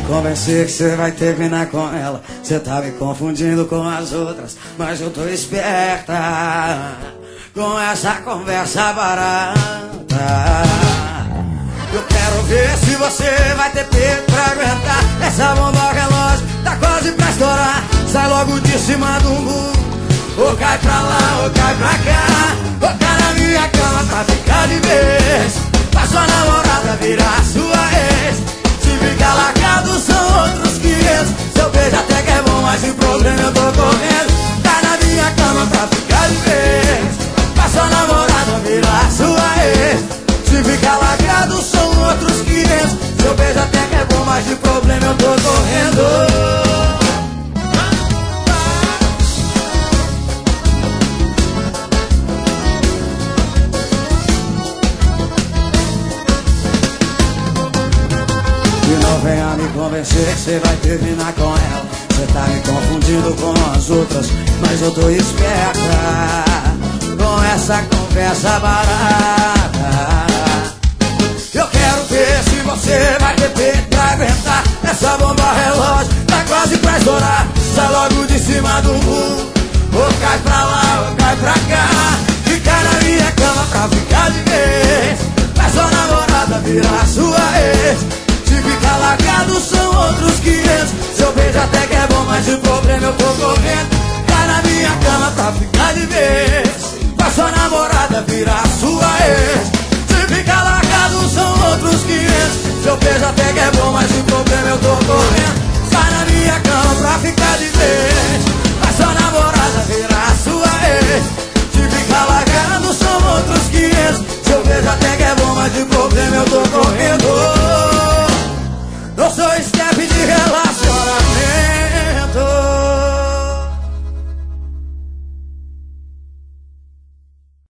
convencer que você vai terminar com ela. Você tá me confundindo com as outras, mas eu tô esperta com essa conversa barata. Eu quero ver se você vai ter peito pra aguentar essa bomba relógio, tá quase pra estourar. Sai logo de cima do muro, ou cai pra lá, ou cai pra cá, ou cai na minha cama pra ficar de vez. Faz sua namorada virar sua ex. Se ficar largado são outros 500. Seu beijo até que é bom, mas o problema eu tô correndo. Cai na minha cama pra ficar de vez. Faz sua namorada virar sua ex. Se ficar largado são outros 500. Seu beijo até que é bom, mas o problema eu tô correndo. Venha me convencer que você vai terminar com ela. Você tá me confundindo com as outras, mas eu tô esperta com essa conversa barata. Eu quero ver se você vai ter peito pra aguentar essa bomba relógio, tá quase pra estourar. Sai logo de cima do muro, ou cai pra lá, ou cai pra cá. Fica na minha cama pra ficar de vez. Faz sua namorada virar sua ex. Se ficar largado são outros 500. Seu beijo até que é bom, mas o problema eu tô correndo. Cai na minha cama pra ficar de vez. Faz sua namorada virar sua ex. Se ficar largado são outros 500. Seu beijo até que é bom, mas o problema eu tô correndo. Cai na minha cama pra ficar de vez. Faz sua namorada virar sua ex. Se ficar largado são outros 500. Seu beijo até que é bom, mas o problema